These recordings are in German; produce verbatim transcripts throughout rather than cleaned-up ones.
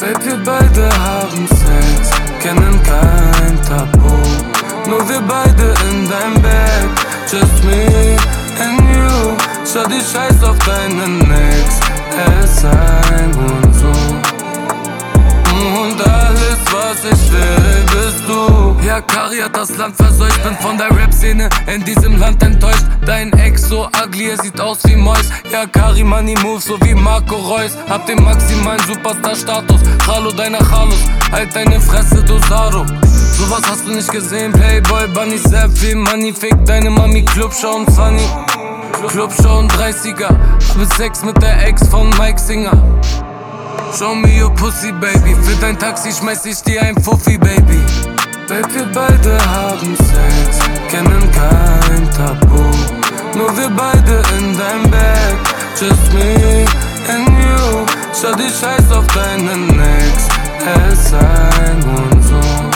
Babe, wir beide haben Sex, kennen kein Tabu. Nur wir beide in deinem Bett, just me and you. Schau die Scheiß auf deinen Ex, er ist ein Hurensohn. Und alles, was ich will, bist du. Ja, Kari hat das Land verseucht, bin von der Rap-Szene in diesem Land enttäuscht. Dein Ex so ugly, er sieht aus wie Mois. Ja, Kari, Money Move, so wie Marco Reus. Hab den maximalen Superstar-Status. Hallo, deiner Chalos, halt deine Fresse, du Saro. Sowas hast du nicht gesehen, Playboy, Bunny, sehr viel Money. Fick deine Mami, Clubshow und Sunny. Clubshow und dreißiger, habe Sex mit der Ex von Mike Singer. Show me your pussy, baby. Für dein Taxi schmeiß ich dir ein Fuffi, baby. Babe, wir beide haben Sex, kennen kein Tabu. Nur wir beide in deinem Bett, just me and you. Schau die Scheiß auf deinen Ex, er ist ein Hurensohn.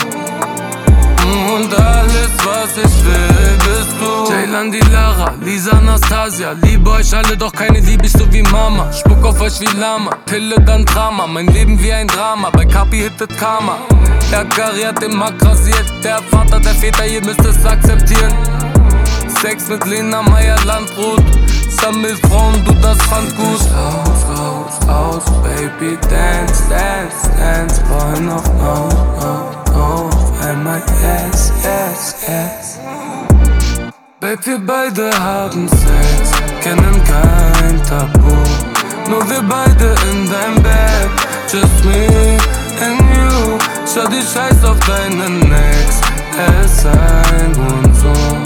Und alles, was ich will, bist du. Ceylan, die Lara, Lisa, Anastasia. Liebe euch alle, doch keine liebe ich so wie Mama. Spuck auf euch wie Lama, Pille, dann Drama. Mein Leben wie ein Drama, bei Kapi hittet Karma. Der Kari hat den Markt rasiert. Der Vater, der Väter, ihr müsst es akzeptieren. Sex mit Lena Meyer, Landrut. Sammel Frauen, du, das fand gut. Aus, raus, aus, baby, dance, dance, dance. Boy, noch, no, no, no. Einmal yes, yes, yes. Babe, wir beide haben Sex, kennen kein Tabu. Nur wir beide in deinem Bett, just me and you. Schau die Scheiß auf deinen Ex, er ist ein Hurensohn.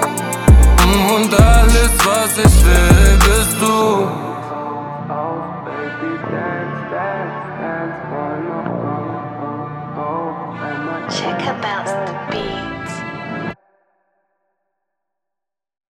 Und alles, was ich will, bist du. Check about the beat.